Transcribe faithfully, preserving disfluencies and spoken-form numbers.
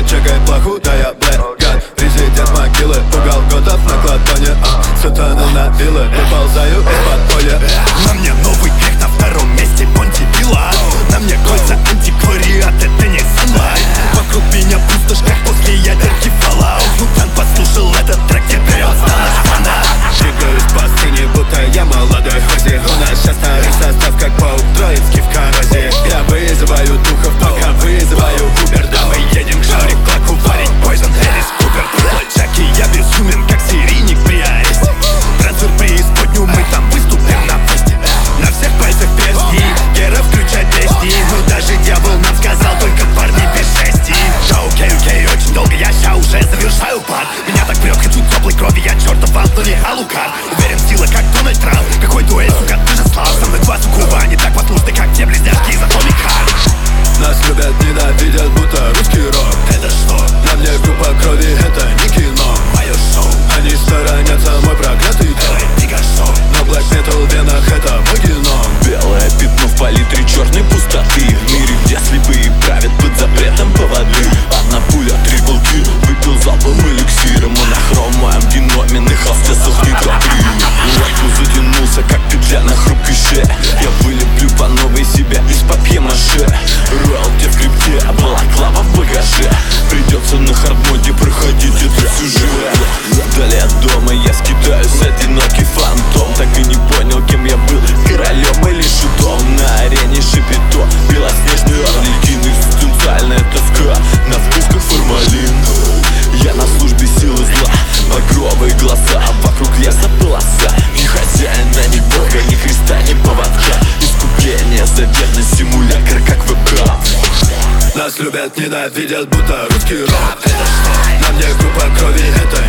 чекай плоху, да я блэк гад. Резидент могилы, угол готов на кладоне, а сатану на вилы, выползаю из-под поля. На мне новый век, на втором месте Понти Пилат. На мне кольца антиквариат, это не sunlight. Вокруг меня пустошь, как после ядерки Fallout. Мутант послушал этот трек, теперь он стал наш фанат. Двигаюсь по сцене, будто я молодой Хози. У нас сейчас старый состав, как паук троицкий в коррозии. Я вызываю духов, пока вызываю Убер. Да, мы едем к Шари Клаку варить Poison Alice Купер. Джеки, я безумен, как серийник при аресте. Трансфер преисподнюю, мы там выступим на фесте. На всех пальцах перстни, Гера, включай песни. Ну даже дьявол нам сказал, только парни без шести. Да окей, окей, очень долго я ща уже завершаю пар. Меня так прет, хочу теплой крови, я чертов Антони Алукар. Уверен, сила как Дональд Трамп. Какой дуэль, сука, ты же слаб. Со мной два суккуба, они так послушны, как те близняшки из Atomic Heart. Нас любят, ненавидят, будто русский рок. Это что? На мне группа крови, это не кино. Мое шоу. Они сторонятся мой проклятый Давай, дига шоу. но блэк метал в венах, это мой геном. Белое пятно в палитре черной пустоты. В мире, где слепые правят под запретом поводы. Одна пуля, трипл килл, выпил залпом эликсира. Монохром в моем геноме, на холсте сохнет капри. Лайку затянулся, как петля на хрупкой шее. Я вылеплю по новой себя из папье-маше. Роялти в крипте, а балаклава в багаже. Придется на хардмоде проходить этот сюжет. Вдали от дома я скитаюсь, одинокий фантом. Так и не понял, кем я был, королем или шутом. На арене шипито, белоснежный орликин. Экзистенциальная тоска, на вкус как формалин. Я на службе силы зла, багровые глаза. Вокруг леса полоса, ни хозяина, ни бога, ни креста, ни поводка. Искупление за верность, симулятор как вебкам. Нас любят, ненавидят, будто русский рок. На мне группа крови, это